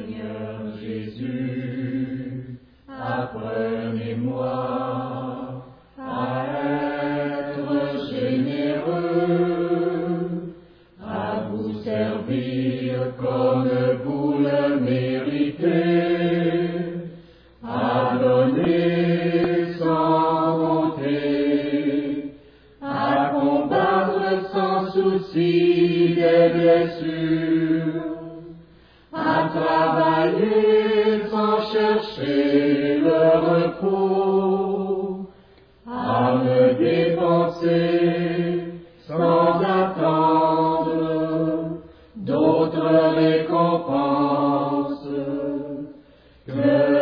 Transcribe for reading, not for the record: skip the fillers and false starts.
Seigneur Jésus, apprenez-moi à être généreux, à vous servir comme vous le méritez, à donner sans compter, à combattre sans souci des blessures, à travailler sans chercher le repos, à me dépenser sans attendre d'autres récompenses que